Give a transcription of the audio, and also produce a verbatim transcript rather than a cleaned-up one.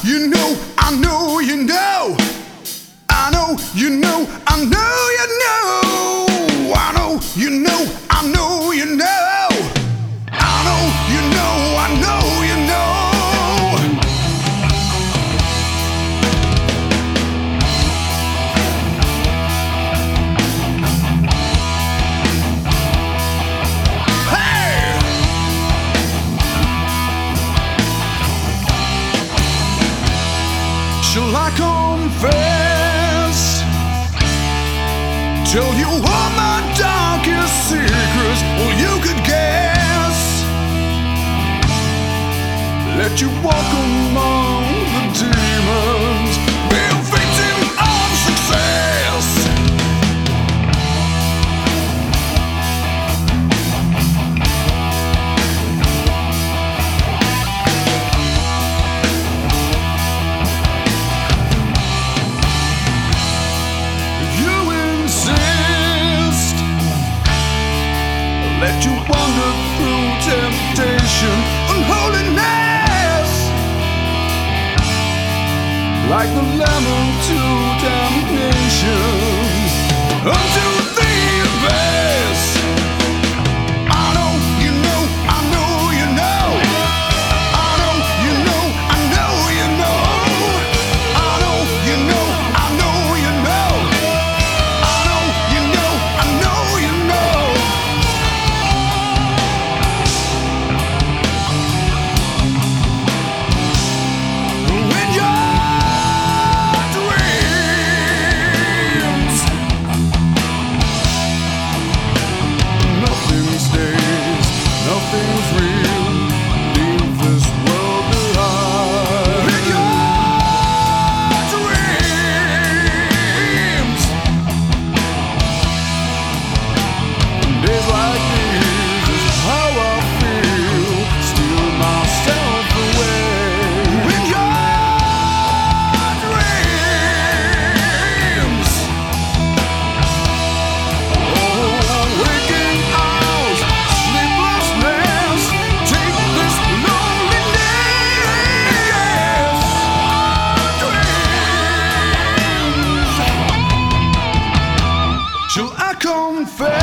you know, I know, you know. I know, you know, I know, you know. I know, you know, I know, you know. I know, you know, I know, you know. Hey! Shall I confess? Tell you all my darkest secrets, well you could guess. Let you walk among the demons, be a victim of success. Let you wander through temptation and holiness, like the lemon to damnation, unto the abyss. I know, you know, I know, you know. I know, you know, I know, you know. I know, you know, I know, you know. I know, you know, I know, you know. Shall I confess?